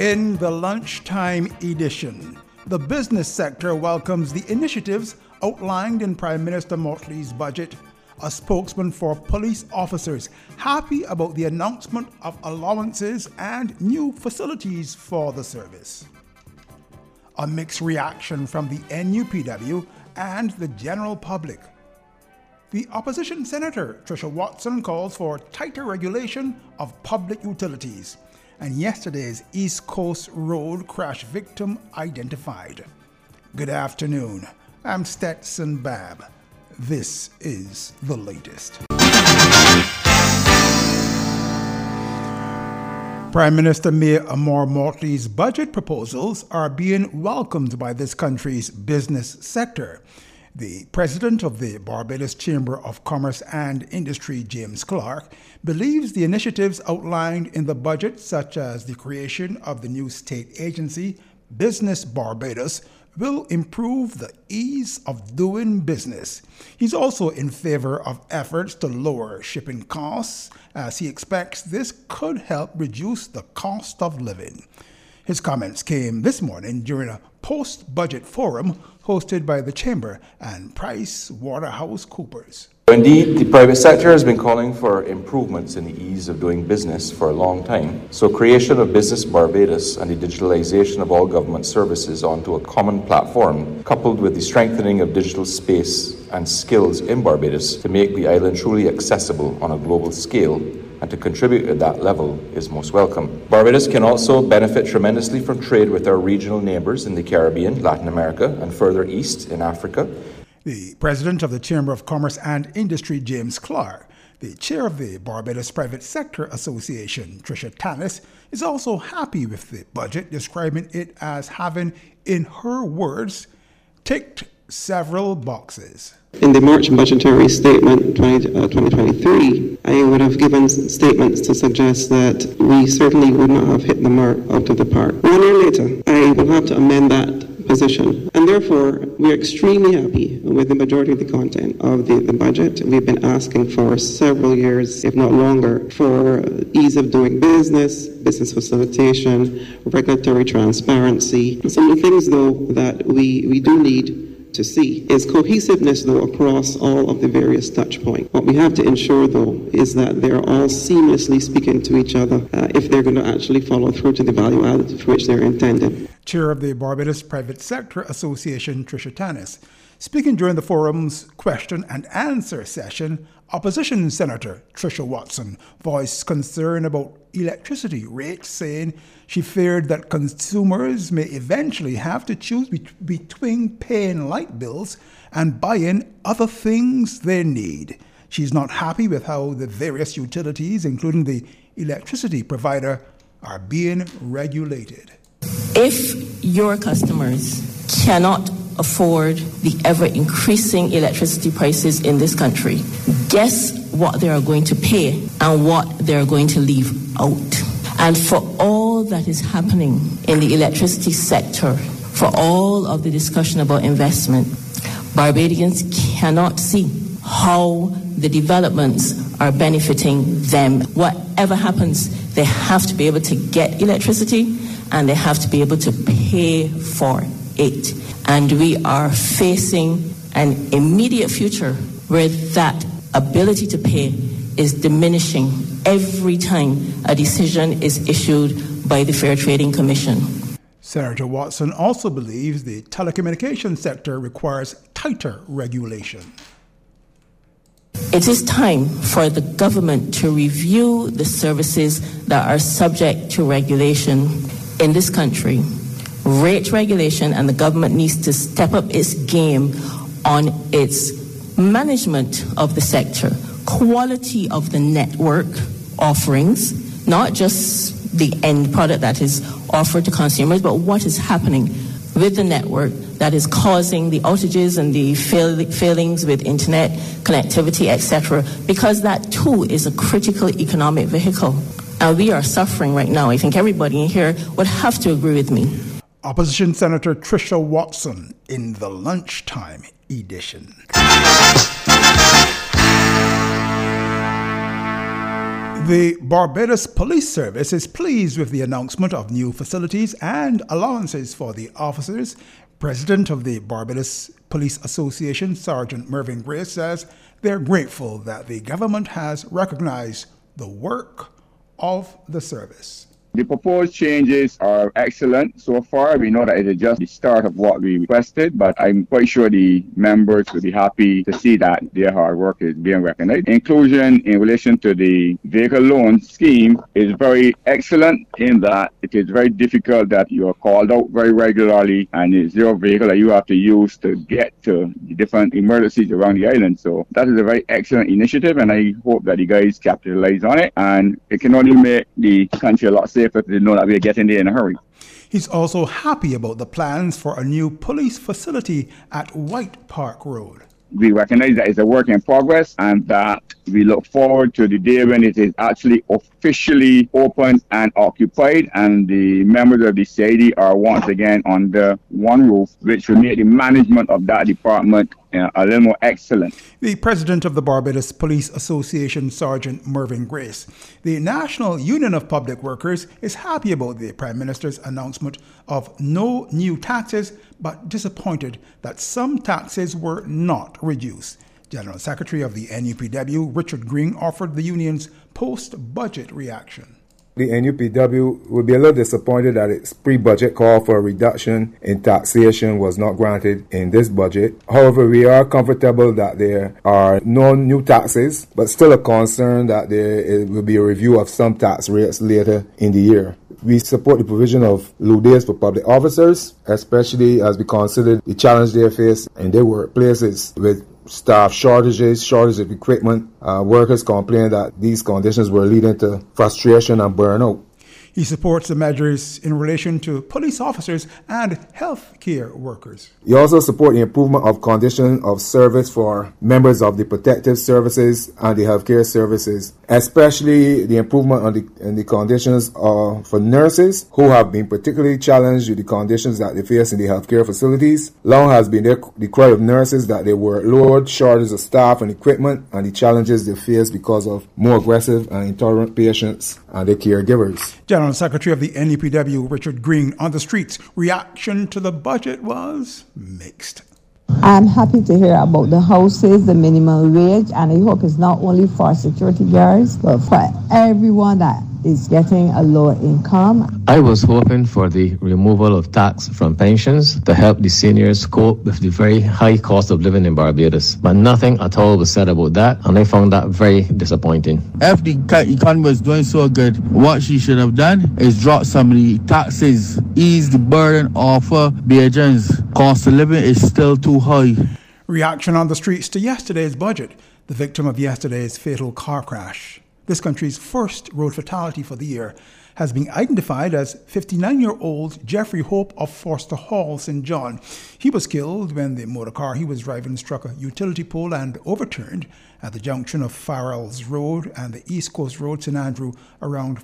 In the lunchtime edition, the business sector welcomes the initiatives outlined in Prime Minister Mottley's budget. A spokesman for police officers happy about the announcement of allowances and new facilities for the service. A mixed reaction from the NUPW and the general public. The opposition senator, Tricia Watson, calls for tighter regulation of public utilities. And yesterday's East Coast Road crash victim identified. Good afternoon. I'm Stetson Babb. This is the latest. Prime Minister Mayor Amor Mottley's budget proposals are being welcomed by this country's business sector. The president of the Barbados Chamber of Commerce and Industry, James Clark, believes the initiatives outlined in the budget, such as the creation of the new state agency, Business Barbados, will improve the ease of doing business. He's also in favor of efforts to lower shipping costs, as he expects this could help reduce the cost of living. His comments came this morning during a post-budget forum hosted by the Chamber and PricewaterhouseCoopers. Indeed, the private sector has been calling for improvements in the ease of doing business for a long time. So creation of Business Barbados and the digitalization of all government services onto a common platform, coupled with the strengthening of digital space and skills in Barbados to make the island truly accessible on a global scale and to contribute at that level is most welcome. Barbados can also benefit tremendously from trade with our regional neighbours in the Caribbean, Latin America, and further east in Africa. The president of the Chamber of Commerce and Industry, James Clark, the chair of the Barbados Private Sector Association, Tricia Tannis, is also happy with the budget, describing it as having, in her words, ticked several boxes. In the March budgetary statement 2023, I would have given statements to suggest that we certainly would not have hit the mark out of the park. 1 year later, I will have to amend that position. And therefore, we're extremely happy with the majority of the content of the budget. We've been asking for several years, if not longer, for ease of doing business, business facilitation, regulatory transparency. Some of the things, though, that we do need to see is cohesiveness, though, across all of the various touch points. What we have to ensure, though, is that they're all seamlessly speaking to each other if they're going to actually follow through to the value added for which they're intended. Chair of the Barbados Private Sector Association, Tricia Tannis. Speaking during the forum's question and answer session, opposition Senator Tricia Watson voiced concern about electricity rates, saying she feared that consumers may eventually have to choose between paying light bills and buying other things they need. She's not happy with how the various utilities, including the electricity provider, are being regulated. If your customers cannot afford the ever-increasing electricity prices in this country, guess what they are going to pay and what they are going to leave out. And for all that is happening in the electricity sector, for all of the discussion about investment, Barbadians cannot see how the developments are benefiting them. Whatever happens, they have to be able to get electricity and they have to be able to pay for it. And we are facing an immediate future where that ability to pay is diminishing every time a decision is issued by the Fair Trading Commission. Senator Watson also believes the telecommunications sector requires tighter regulation. It is time for the government to review the services that are subject to regulation in this country. Rate regulation, and the government needs to step up its game on its management of the sector, quality of the network offerings, not just the end product that is offered to consumers, but what is happening with the network that is causing the outages and the failings with internet connectivity, etc., because that too is a critical economic vehicle. And we are suffering right now. I think everybody in here would have to agree with me. Opposition Senator Tricia Watson in the lunchtime edition. The Barbados Police Service is pleased with the announcement of new facilities and allowances for the officers. President of the Barbados Police Association, Sergeant Mervyn Grace, says they're grateful that the government has recognized the work of the service. The proposed changes are excellent so far. We know that it is just the start of what we requested, but I'm quite sure the members will be happy to see that their hard work is being recognized. Inclusion in relation to the vehicle loan scheme is very excellent in that it is very difficult that you are called out very regularly and it's your vehicle that you have to use to get to the different emergencies around the island. So that is a very excellent initiative, and I hope that you guys capitalize on it, and it can only make the country a lot safer if they know that we're getting there in a hurry. He's also happy about the plans for a new police facility at White Park Road. We recognize that it's a work in progress and that we look forward to the day when it is actually officially open and occupied, and the members of the CID are once again under one roof, which will make the management of that department a little more excellent. The president of the Barbados Police Association, Sergeant Mervyn Grace. The National Union of Public Workers is happy about the Prime Minister's announcement of no new taxes, but disappointed that some taxes were not reduced. General Secretary of the NUPW, Richard Green, offered the union's post-budget reaction. The NUPW will be a little disappointed that its pre-budget call for a reduction in taxation was not granted in this budget. However, we are comfortable that there are no new taxes, but still a concern that there will be a review of some tax rates later in the year. We support the provision of lieu days for public officers, especially as we consider the challenge they face in their workplaces with staff shortages, shortage of equipment. Workers complain that these conditions were leading to frustration and burnout. He supports the measures in relation to police officers and health care workers. He also supports the improvement of conditions of service for members of the protective services and the healthcare services, especially the improvement in the conditions for nurses who have been particularly challenged with the conditions that they face in the healthcare facilities. Long has been the cry of nurses that they were lowered, shortage of staff and equipment, and the challenges they face because of more aggressive and intolerant patients and their caregivers. General Secretary of the NUPW, Richard Green, on the streets. Reaction to the budget was mixed. I'm happy to hear about the houses, the minimum wage, and I hope it's not only for security guards, but for everyone that is getting a low income. I was hoping for the removal of tax from pensions to help the seniors cope with the very high cost of living in Barbados. But nothing at all was said about that, and I found that very disappointing. If the economy was doing so good, what she should have done is drop some of the taxes, ease the burden off Bajans. Cost of living is still too high. Reaction on the streets to yesterday's budget, the victim of yesterday's fatal car crash. This country's first road fatality for the year has been identified as 59-year-old Jeffrey Hope of Forster Hall, St. John. He was killed when the motor car he was driving struck a utility pole and overturned at the junction of Farrells Road and the East Coast Road, St. Andrew, around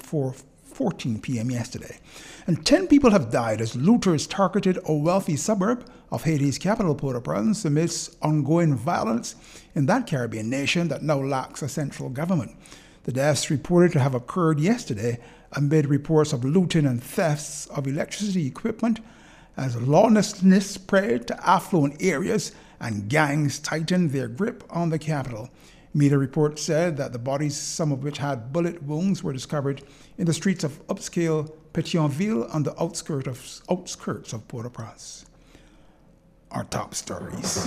4:14 p.m. yesterday. And 10 people have died as looters targeted a wealthy suburb of Haiti's capital, Port-au-Prince, amidst ongoing violence in that Caribbean nation that now lacks a central government. The deaths reported to have occurred yesterday amid reports of looting and thefts of electricity equipment as lawlessness spread to affluent areas and gangs tightened their grip on the capital. Media reports said that the bodies, some of which had bullet wounds, were discovered in the streets of upscale Pétionville on the outskirts of Port-au-Prince. Our top stories.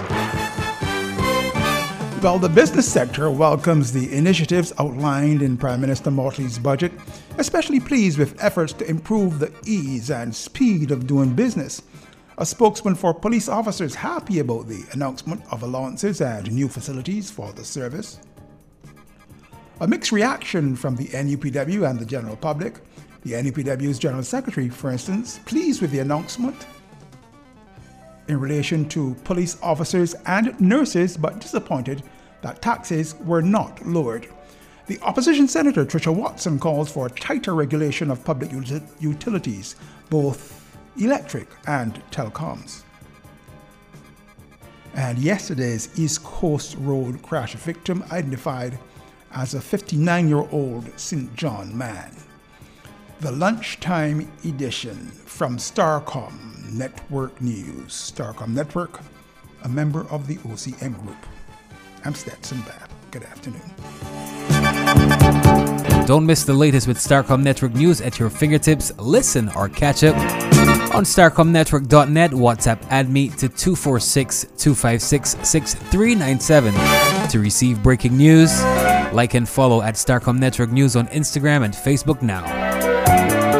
Well, the business sector welcomes the initiatives outlined in Prime Minister Motley's budget, especially pleased with efforts to improve the ease and speed of doing business. A spokesman for police officers happy about the announcement of allowances and new facilities for the service. A mixed reaction from the NUPW and the general public. The NUPW's General Secretary, for instance, pleased with the announcement in relation to police officers and nurses, but disappointed that taxes were not lowered. The opposition Senator Tricia Watson calls for tighter regulation of public utilities, both electric and telecoms. And yesterday's East Coast Road crash victim identified as a 59-year-old St. John man. The lunchtime edition from Starcom Network News. Starcom Network, a member of the OCM Group. I'm Stetson Babb. Good afternoon. Don't miss the latest with Starcom Network News at your fingertips. Listen or catch up on starcomnetwork.net. WhatsApp add me to 246-256-6397 to receive breaking news. Like and follow at Starcom Network News on Instagram and Facebook now.